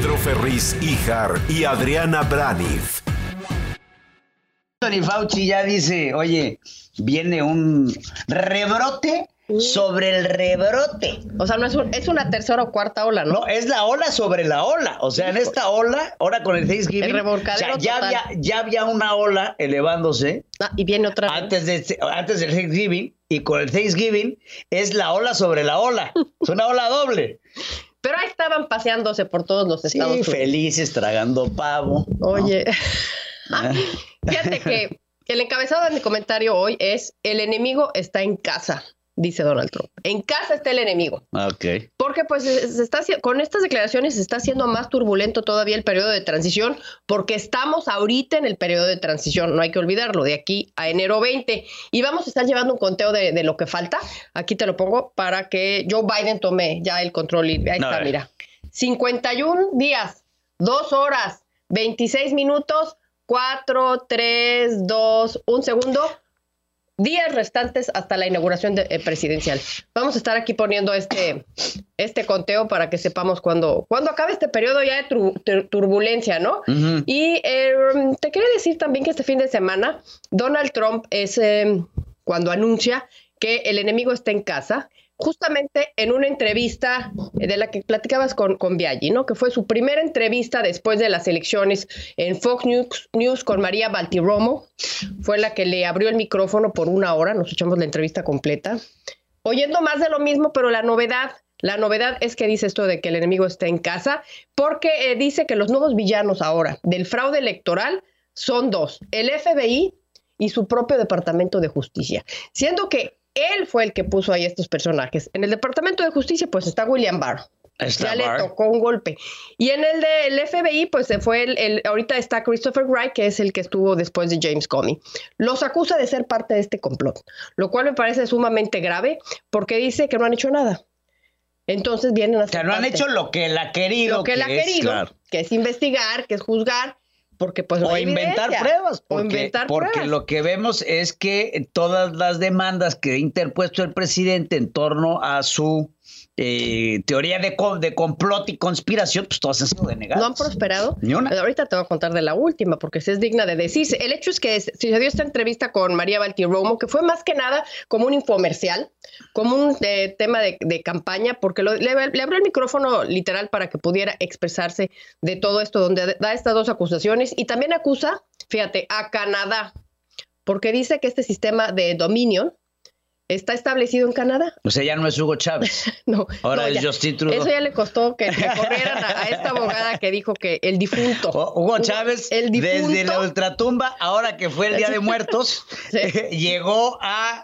Pedro Ferriz Híjar y Adriana Braniff. Anthony Fauci ya dice, oye, viene un rebrote sobre el rebrote. O sea, no es una tercera o cuarta ola, ¿no? No, es la ola sobre la ola. O sea, en esta ola, ahora con el Thanksgiving, el revolcadero, o sea, ya había una ola elevándose. Y viene otra. Antes del Thanksgiving, y con el Thanksgiving es la ola sobre la ola. Es una ola doble. Pero ahí estaban paseándose por todos los Estados Unidos. Felices, tragando pavo. Oye, ¿no? Fíjate que el encabezado de mi comentario hoy es: el enemigo está en casa, dice Donald Trump. En casa está el enemigo. Ok. Porque pues con estas declaraciones se está haciendo más turbulento todavía el periodo de transición, porque estamos ahorita en el periodo de transición, no hay que olvidarlo, de aquí a enero 20. Y vamos a estar llevando un conteo de lo que falta. Aquí te lo pongo para que Joe Biden tome ya el control. Y ahí está, mira. 51 días, 2 horas, 26 minutos, 4, 3, 2, 1 segundo. Días restantes hasta la inauguración presidencial. Vamos a estar aquí poniendo este conteo para que sepamos cuándo acabe este periodo ya de turbulencia, ¿no? Uh-huh. Y te quería decir también que este fin de semana Donald Trump es cuando anuncia que el enemigo está en casa, justamente en una entrevista de la que platicabas con Biaggi, ¿no? Que fue su primera entrevista después de las elecciones en Fox News con María Baltiromo. Fue la que le abrió el micrófono por 1 hora, nos echamos la entrevista completa, oyendo más de lo mismo, pero la novedad es que dice esto de que el enemigo está en casa, porque dice que los nuevos villanos ahora del fraude electoral son 2, el FBI y su propio Departamento de Justicia, siendo que él fue el que puso ahí estos personajes. En el Departamento de Justicia, pues está William Barr. Ya le tocó un golpe. Y en el del FBI, pues se fue ahorita está Christopher Wray, que es el que estuvo después de James Comey. Los acusa de ser parte de este complot, lo cual me parece sumamente grave, porque dice que no han hecho nada. Entonces vienen a ser no han hecho lo que él ha querido. Lo que él ha querido, claro, que es investigar, que es juzgar. Porque pues o inventar pruebas. Porque lo que vemos es que todas las demandas que ha interpuesto el presidente en torno a su teoría de complot y conspiración, pues todas han sido denegadas. ¿No han prosperado? Ni una. Ahorita te voy a contar de la última, porque sí es digna de decirse. El hecho es que se dio esta entrevista con María Baltiromo, que fue más que nada como un infomercial, como un tema de campaña, porque le abrió el micrófono literal para que pudiera expresarse de todo esto, donde da estas 2 acusaciones y también acusa, fíjate, a Canadá, porque dice que este sistema de Dominion está establecido en Canadá. O sea, ya no es Hugo Chávez. No. Ahora es Justin Trudeau. Eso ya le costó que corrieran a esta abogada que dijo que el difunto. Hugo Chávez, desde la ultratumba, ahora que fue el Día de Muertos, llegó a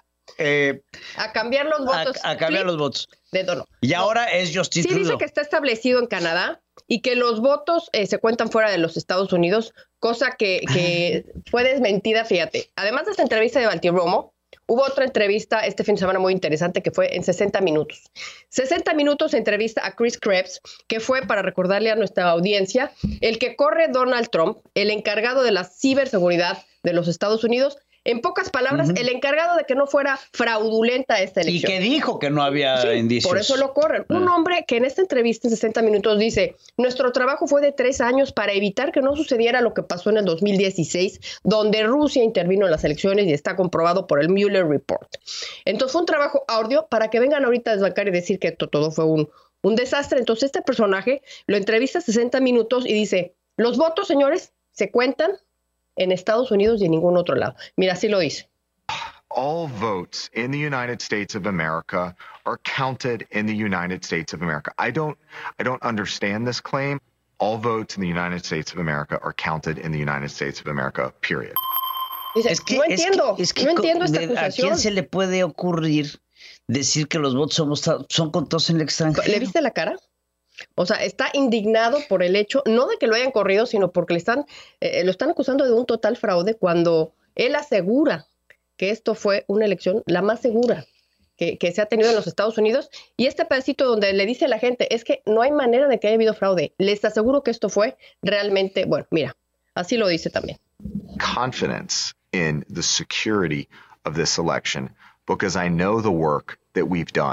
cambiar los votos. A cambiar los votos. De dono. Y ahora es Justin Trudeau. Sí, dice que está establecido en Canadá y que los votos se cuentan fuera de los Estados Unidos, cosa que fue desmentida, fíjate. Además de esta entrevista de Baltiromo, hubo otra entrevista este fin de semana muy interesante que fue en 60 minutos. 60 minutos de entrevista a Chris Krebs, que fue, para recordarle a nuestra audiencia, el que corre Donald Trump, el encargado de la ciberseguridad de los Estados Unidos. En pocas palabras, el encargado de que no fuera fraudulenta esta elección. Y que dijo que no había indicios. Por eso lo corren. Un hombre que en esta entrevista en 60 minutos dice: nuestro trabajo fue de 3 años para evitar que no sucediera lo que pasó en el 2016, donde Rusia intervino en las elecciones y está comprobado por el Mueller Report. Entonces fue un trabajo arduo para que vengan ahorita a desbancar y decir que todo fue un desastre. Entonces este personaje lo entrevista 60 minutos y dice: los votos, señores, se cuentan en Estados Unidos y en ningún otro lado. Mira, así lo dice. All votes in the United States of America are counted in the United States of America. I don't understand this claim. All votes in the United States of America are counted in the United States of America, period. Dice, no entiendo esta acusación. ¿A quién se le puede ocurrir decir que los votos son contados en el extranjero? ¿Le viste la cara? O sea, está indignado por el hecho, no de que lo hayan corrido, sino porque lo están acusando de un total fraude cuando él asegura que esto fue una elección la más segura que se ha tenido en los Estados Unidos. Y este pedacito donde le dice a la gente, es que no hay manera de que haya habido fraude. Les aseguro que esto fue realmente, bueno, mira, así lo dice también. Confidence in the security of this election, because I know the work that we've done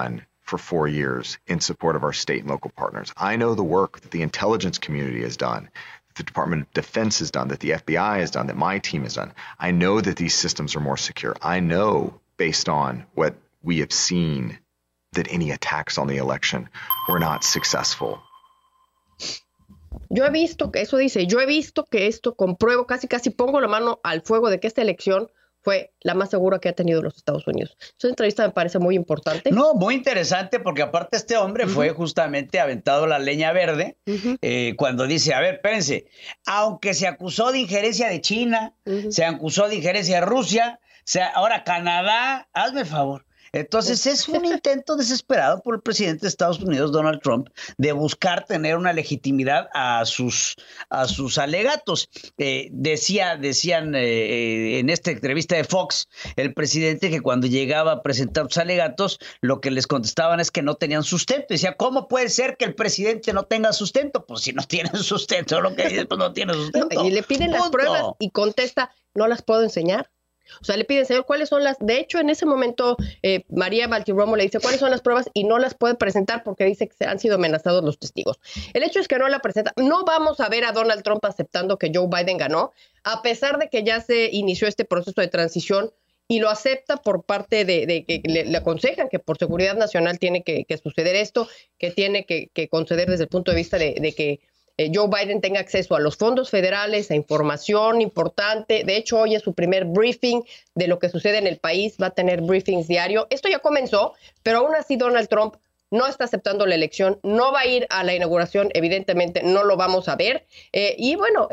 for 4 years in support of our state and local partners. I know the work that the intelligence community has done, that the Department of Defense has done, that the FBI has done, that my team has done. I know that these systems are more secure. I know, based on what we have seen, that any attacks on the election were not successful. Yo he visto que eso dice, yo he visto que esto compruebo, casi pongo la mano al fuego de que esta elección fue la más segura que ha tenido los Estados Unidos. Esa entrevista me parece muy importante. No, muy interesante, porque aparte este hombre fue justamente aventado la leña verde cuando dice, a ver, espérense, aunque se acusó de injerencia de China, se acusó de injerencia de Rusia, ahora Canadá, hazme favor. Entonces es un intento desesperado por el presidente de Estados Unidos, Donald Trump, de buscar tener una legitimidad a sus alegatos. Decían en esta entrevista de Fox, el presidente, que cuando llegaba a presentar sus alegatos, lo que les contestaban es que no tenían sustento. Decía, ¿cómo puede ser que el presidente no tenga sustento? Pues si no tienen sustento, lo que dice, pues no tiene sustento. No, y le piden las pruebas y contesta, no las puedo enseñar. O sea, le piden, señor, ¿cuáles son las? De hecho, en ese momento, María Baltiromo le dice, ¿cuáles son las pruebas? Y no las puede presentar porque dice que han sido amenazados los testigos. El hecho es que no la presenta. No vamos a ver a Donald Trump aceptando que Joe Biden ganó, a pesar de que ya se inició este proceso de transición y lo acepta por parte de que le aconsejan que por seguridad nacional tiene que suceder esto, que tiene que conceder desde el punto de vista de que Joe Biden tenga acceso a los fondos federales, a información importante. De hecho, hoy es su primer briefing de lo que sucede en el país. Va a tener briefings diario. Esto ya comenzó, pero aún así Donald Trump no está aceptando la elección. No va a ir a la inauguración. Evidentemente, no lo vamos a ver. Y bueno,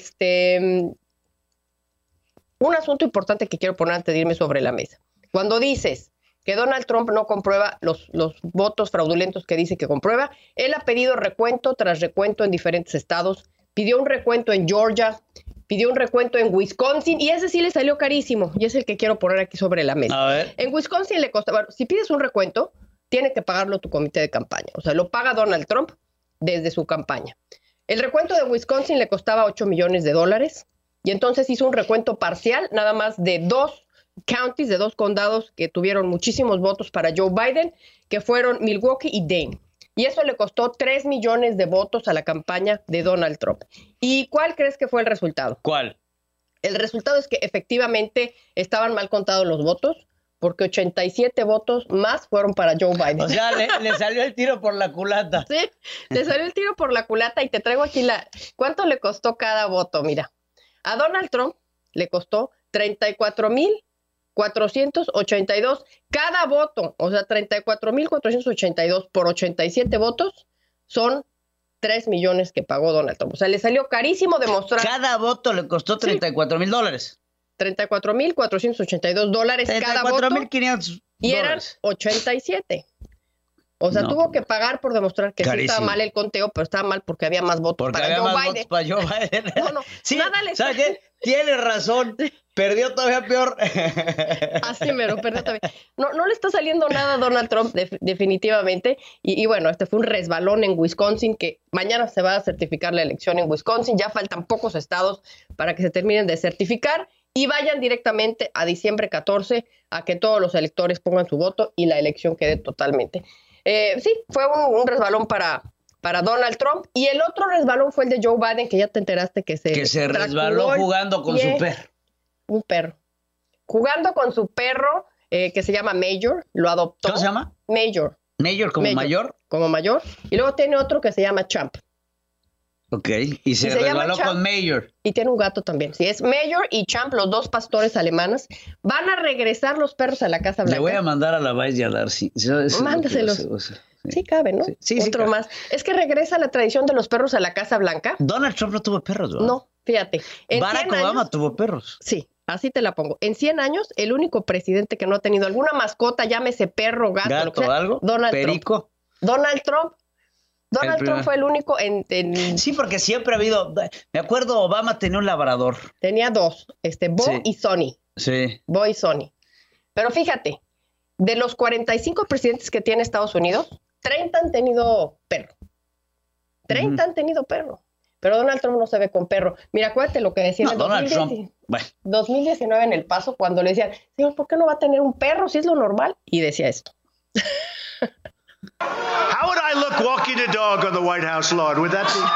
un asunto importante que quiero poner antes de irme sobre la mesa. Cuando dices que Donald Trump no comprueba los votos fraudulentos que dice que comprueba, él ha pedido recuento tras recuento en diferentes estados, pidió un recuento en Georgia, pidió un recuento en Wisconsin, y ese sí le salió carísimo, y es el que quiero poner aquí sobre la mesa. A ver. En Wisconsin le costaba, si pides un recuento, tiene que pagarlo tu comité de campaña, o sea, lo paga Donald Trump desde su campaña. El recuento de Wisconsin le costaba $8 millones, y entonces hizo un recuento parcial, nada más de 2 counties, de 2 condados que tuvieron muchísimos votos para Joe Biden, que fueron Milwaukee y Dane. Y eso le costó 3 millones de votos a la campaña de Donald Trump. ¿Y cuál crees que fue el resultado? ¿Cuál? El resultado es que efectivamente estaban mal contados los votos, porque 87 votos más fueron para Joe Biden. O sea, le salió el tiro por la culata. Sí, le salió el tiro por la culata, y te traigo aquí ¿cuánto le costó cada voto? Mira, a Donald Trump le costó 34,482 cada voto, o sea, 34,482 por 87 votos son 3 millones que pagó Donald Trump. O sea, le salió carísimo demostrar. Cada voto le costó $34,000. $34,482 cada voto. $34,500. Y eran 87. O sea, tuvo que pagar por demostrar que sí estaba mal el conteo, pero estaba mal porque había más votos para Joe Biden. Para Joe Biden. No, sí, nada le... ¿sabes qué? Tiene razón. Perdió todavía peor. Así mero, perdió todavía. No le está saliendo nada a Donald Trump, definitivamente. Y bueno, este fue un resbalón en Wisconsin, que mañana se va a certificar la elección en Wisconsin. Ya faltan pocos estados para que se terminen de certificar y vayan directamente a diciembre 14 a que todos los electores pongan su voto y la elección quede totalmente. Sí, fue un resbalón para Donald Trump. Y el otro resbalón fue el de Joe Biden, que ya te enteraste que se resbaló jugando con su perro. Un perro. Jugando con su perro, que se llama Major, lo adoptó. ¿Cómo se llama? Major. ¿Major como mayor? Como mayor. Y luego tiene otro que se llama Champ. Ok, y se resbaló con Major. Y tiene un gato también. Sí, es Major y Champ, los 2 pastores alemanes. Van a regresar los perros a la Casa Blanca. Le voy a mandar a la Vice y a Darcy. Mándaselos. Sí, cabe, ¿no? Sí, otro más. Es que regresa la tradición de los perros a la Casa Blanca. Donald Trump no tuvo perros, ¿verdad? No, fíjate. Barack Obama tuvo perros. Sí, así te la pongo. En 100 años, el único presidente que no ha tenido alguna mascota, llámese perro, gato o algo, Donald perico. Trump. Donald Trump fue el único en... Sí, porque siempre ha habido... Me acuerdo, Obama tenía un labrador. Tenía 2, Bo y Sonny. Sí. Bo y Sonny. Pero fíjate, de los 45 presidentes que tiene Estados Unidos, 30 han tenido perro. 30 han tenido perro. Pero Donald Trump no se ve con perro. Mira, acuérdate lo que decía en el 2019 en El Paso, cuando le decían, señor, ¿por qué no va a tener un perro si es lo normal? Y decía esto. How would I look walking a dog on the White House lawn? Would that be...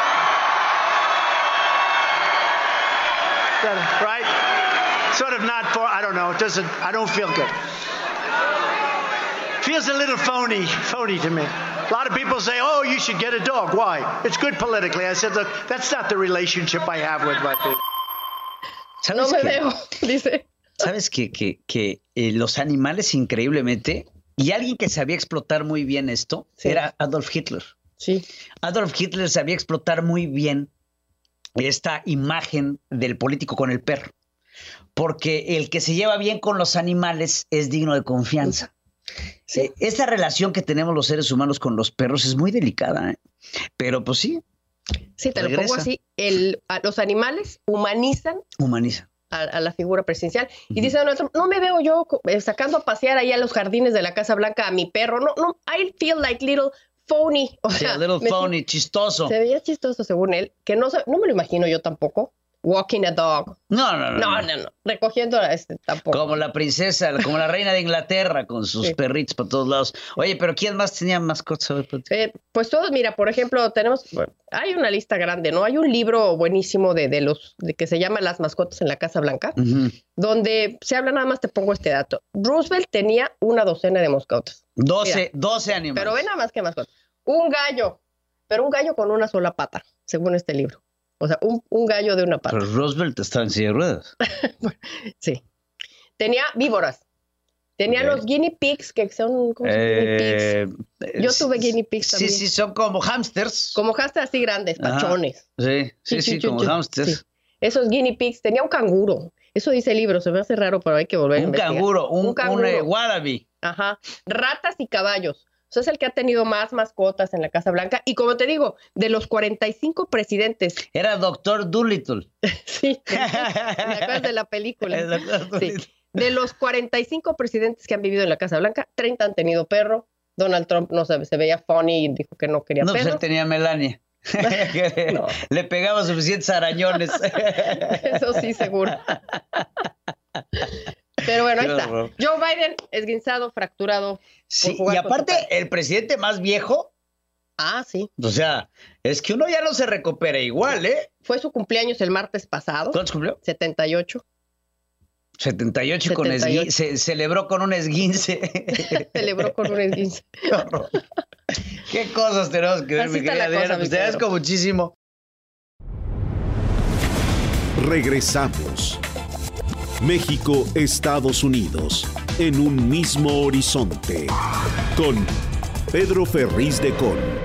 right? Sort of not for, I don't know, I don't feel good. Feels a little phony to me. A lot of people say, oh, you should get a dog. Why? It's good politically. I said, look, that's not the relationship I have with my people. No me veo, dice. ¿Sabes que los animales increíblemente, y alguien que sabía explotar muy bien esto, era Adolf Hitler? Sí. Adolf Hitler sabía explotar muy bien esta imagen del político con el perro, porque el que se lleva bien con los animales es digno de confianza. Sí. Esta relación que tenemos los seres humanos con los perros es muy delicada, ¿eh? Pero pues sí. Sí, te lo pongo así. Los animales humanizan a la figura presidencial. Y dice Donald Trump, no me veo yo sacando a pasear ahí a los jardines de la Casa Blanca a mi perro. No, I feel like little phony. O sea, little phony, chistoso. Se veía chistoso según él, que no me lo imagino yo tampoco. Walking a dog. No. Recogiendo tampoco. Como la princesa, como la reina de Inglaterra con sus perritos por todos lados. Oye, pero ¿quién más tenía mascotas? Pues todos, mira, por ejemplo, hay una lista grande, ¿no? Hay un libro buenísimo de que se llama Las mascotas en la Casa Blanca, donde se habla, nada más te pongo este dato. Roosevelt tenía una docena de mascotas. 12 animales. Pero ve nada más que mascotas. Un gallo, pero un gallo con una sola pata, según este libro. O sea, un gallo de una pata. Pero Roosevelt estaba en silla de ruedas. Sí. Tenía víboras. Tenía los guinea pigs, que son guinea pigs. Yo tuve guinea pigs también. Sí, son como hámsters. Como hámsters así grandes, pachones. Sí, como hámsters. Sí. Esos guinea pigs. Tenía un canguro. Eso dice el libro, se me hace raro, pero hay que volver a investigar. Un canguro. Wallaby. Ajá. Ratas y caballos. O sea, es el que ha tenido más mascotas en la Casa Blanca. Y como te digo, de los 45 presidentes. Era Doctor Dolittle. Sí, ¿te acuerdas de la película? Sí. De los 45 presidentes que han vivido en la Casa Blanca, 30 han tenido perro. Donald Trump no se veía funny y dijo que no quería perro. No, pues él tenía Melania. No. Le pegaba suficientes arañones. Eso sí, seguro. Pero bueno, ahí está. Joe Biden, esguinzado, fracturado. Sí, y aparte, el presidente más viejo. Ah, sí. O sea, es que uno ya no se recupera igual, ¿eh? Fue su cumpleaños el martes pasado. ¿Cuántos cumplió? 78. 78 con esguince. Celebró con un esguince. Celebró con un esguince. Qué cosas tenemos que ver, mi querida Adriana. Pues te agradezco muchísimo. Regresamos. México, Estados Unidos, en un mismo horizonte, con Pedro Ferriz de Con.